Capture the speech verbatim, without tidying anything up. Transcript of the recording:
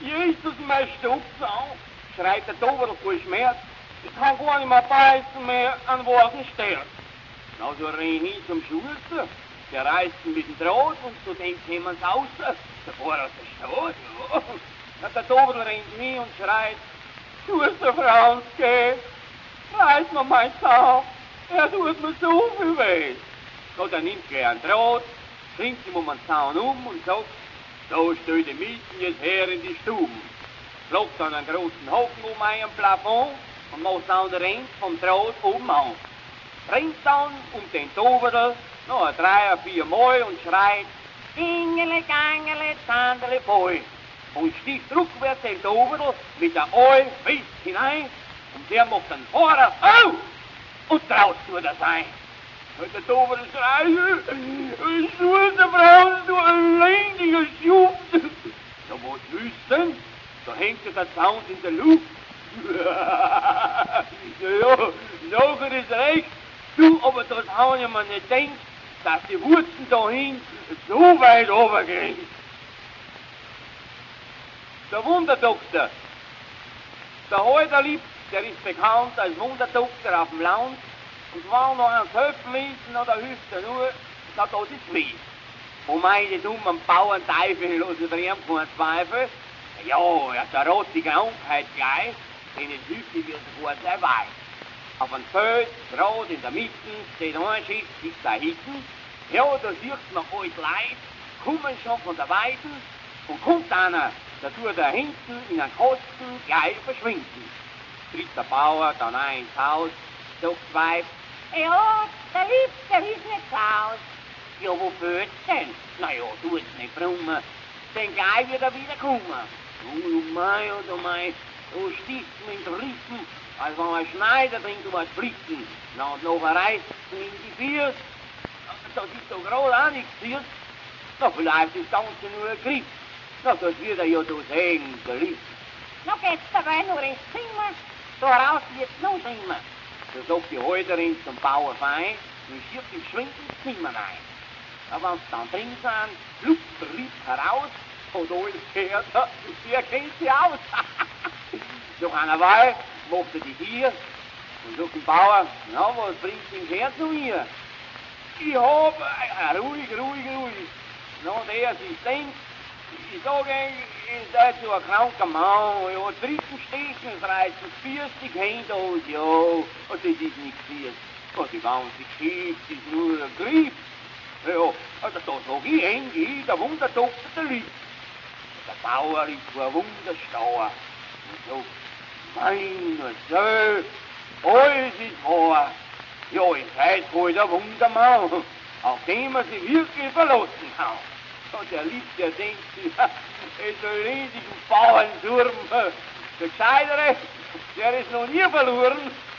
Jesus, mein Stubsau, schreit der Toverl vor Schmerz. Ich kann gar nicht mehr beißen mehr an was ihn stört. Na, so renn ich zum Schuster. Der reißt ihn mit dem Draht und zu dem kämen sie raus. Der Bohr aus der Stadt, ja. Na, der Toverl rennt hin und schreit, Schuster Franzke, reiß mir mein Zahn. Er tut mir so viel weh. So, dann nimmt er einen Draht, springt ihm um den Zaun um und sagt, so steht die Mieten jetzt her in die Stuben. Klopft dann einen großen Hocken um einen Plafond und macht dann den Rand vom Draht oben an. Rennt dann um den Toverl noch drei oder vier Mal und schreit, Ingele, Gangele, Zandele, Boy. Und sticht rückwärts den Toverl mit der Ei fest hinein und der macht dann vorne, au! Und draußen tut er sein. Und der Toverl schreit, Schuster Franz, du elendiger Schub. Da was willst du denn? Da hängt der Zaun in der Luft. Ja, ja, nachher ist recht. Du, aber das haben ja man nicht denkt, dass die Wurzeln dahin so weit runtergehen. Der Wunderdoktor, der Heuderlieb, der ist bekannt als Wunderdoktor auf dem Land und war noch ein Köpflesen oder Hüfte nur, da das ist weh. Und meine dummen Bauernteufel lassen wir ihm keinen Zweifel. Ja, er hat eine rote Krankheit gleich, denn es Hüfte wird sogar sehr weit. Auf einem Feld, gerade in der Mitte, steht ein Schiff, gibt da hinten. Ja, da sieht man euch Leid, kommen schon von der Weiden und kommt einer, da tut er hinten in einen Kosten gleich verschwinden. Tritt der Bauer dann ein ins Haus, sagt das Weib, ja, der Lieb, der ist nicht zu Haus. Ja, wo führt's denn? Na ja, tut's nicht brummen, denn gleich wird er wieder kommen. Oh mein, oh mein, so sticht mir in die Rippen, als wenn ein Schneider drin um was Blicken. Na, und nachher reißt es in die Füße. Das ist doch gerade auch nichts passiert. Na, vielleicht ist das Ganze nur ein Griff. Na, das wird er ja so sehen, der Lieb. Na, geht's dabei nur ins Zimmer, da raus wird's noch schlimmer. Da sagt die Heuterin zum Bauer fein und schiebt ihm geschwind ins Zimmer rein. Aber wenn sie dann drin sind, lugt der Lieb heraus und alles gehört, der kennt sie aus. Nach einer Weile macht er die Tür und sagt dem Bauer, na, was bringt den her zu mir? Ich hab, äh, ruhig, ruhig, ruhig. Na, der sich denkt, ich sag eigentlich, ihr seid so ein kranker Mann, ja, dritten Stechen, es reißt das vierzig Hände aus, ja, und das ist nichts Fierst. Und die ganze Geschichte ist nur ein Griff. Ja, also da sag ich, häng ich, der Wunderdoktor, der Lieb. Der Bauer ist vor Wunder stauer und sagt, meine Söhne, alles ist wahr. Ja, ihr seid wohl der Wundermann, auf den man sich wirklich verlassen kann. Und der Lieb, der denkt sich, es soll riesigen Bauernturm. Der Gescheitere, der ist noch nie verloren.